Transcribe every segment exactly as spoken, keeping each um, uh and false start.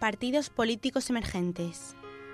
partidos políticos emergentes.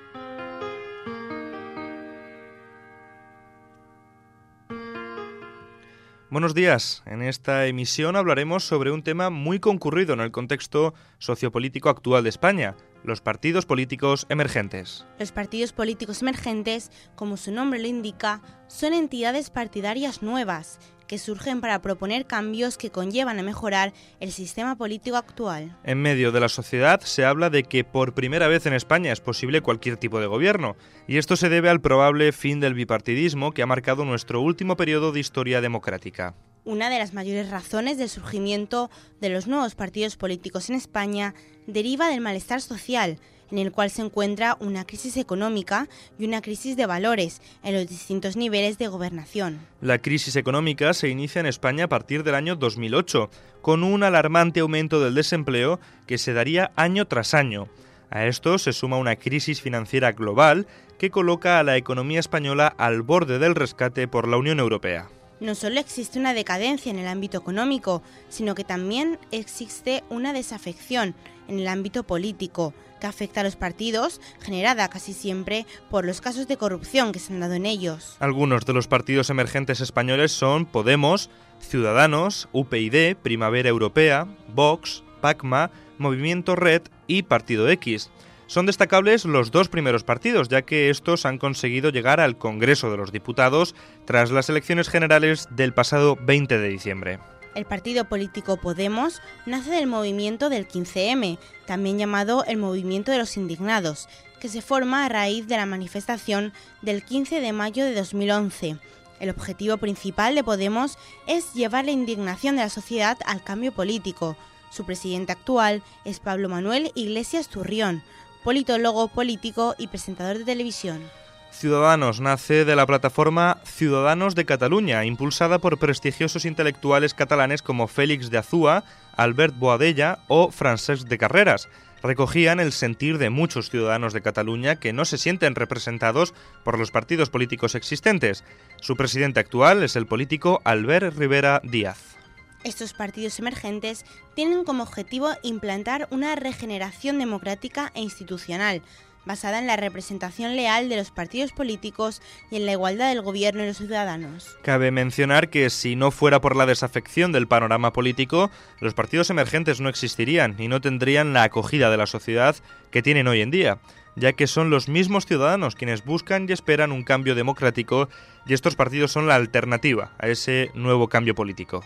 Buenos días. En esta emisión hablaremos sobre un tema muy concurrido en el contexto sociopolítico actual de España: los partidos políticos emergentes. Los partidos políticos emergentes, como su nombre lo indica, son entidades partidarias nuevas que surgen para proponer cambios que conllevan a mejorar el sistema político actual. En medio de la sociedad se habla de que por primera vez en España es posible cualquier tipo de gobierno, y esto se debe al probable fin del bipartidismo que ha marcado nuestro último periodo de historia democrática. Una de las mayores razones del surgimiento de los nuevos partidos políticos en España deriva del malestar social, en el cual se encuentra una crisis económica y una crisis de valores en los distintos niveles de gobernación. La crisis económica se inicia en España a partir del año dos mil ocho, con un alarmante aumento del desempleo que se daría año tras año. A esto se suma una crisis financiera global que coloca a la economía española al borde del rescate por la Unión Europea. No solo existe una decadencia en el ámbito económico, sino que también existe una desafección en el ámbito político, que afecta a los partidos, generada casi siempre por los casos de corrupción que se han dado en ellos. Algunos de los partidos emergentes españoles son Podemos, Ciudadanos, U P y D, Primavera Europea, Vox, Pacma, Movimiento Red y Partido X. Son destacables los dos primeros partidos, ya que estos han conseguido llegar al Congreso de los Diputados tras las elecciones generales del pasado veinte de diciembre. El partido político Podemos nace del movimiento del quince eme, también llamado el Movimiento de los Indignados, que se forma a raíz de la manifestación del quince de mayo de dos mil once. El objetivo principal de Podemos es llevar la indignación de la sociedad al cambio político. Su presidente actual es Pablo Manuel Iglesias Turrión, politólogo, político y presentador de televisión. Ciudadanos nace de la plataforma Ciudadanos de Cataluña, impulsada por prestigiosos intelectuales catalanes como Félix de Azúa, Albert Boadella o Francesc de Carreras. Recogían el sentir de muchos ciudadanos de Cataluña que no se sienten representados por los partidos políticos existentes. Su presidente actual es el político Albert Rivera Díaz. Estos partidos emergentes tienen como objetivo implantar una regeneración democrática e institucional, basada en la representación leal de los partidos políticos y en la igualdad del gobierno y los ciudadanos. Cabe mencionar que si no fuera por la desafección del panorama político, los partidos emergentes no existirían y no tendrían la acogida de la sociedad que tienen hoy en día, ya que son los mismos ciudadanos quienes buscan y esperan un cambio democrático, y estos partidos son la alternativa a ese nuevo cambio político.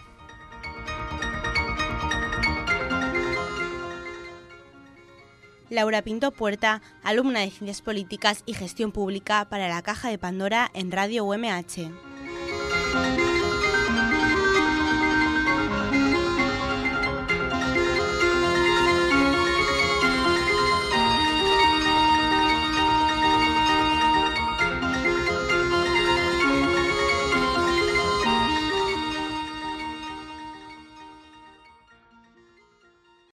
Laura Pinto Puerta, alumna de Ciencias Políticas y Gestión Pública para la Caja de Pandora en Radio U M H.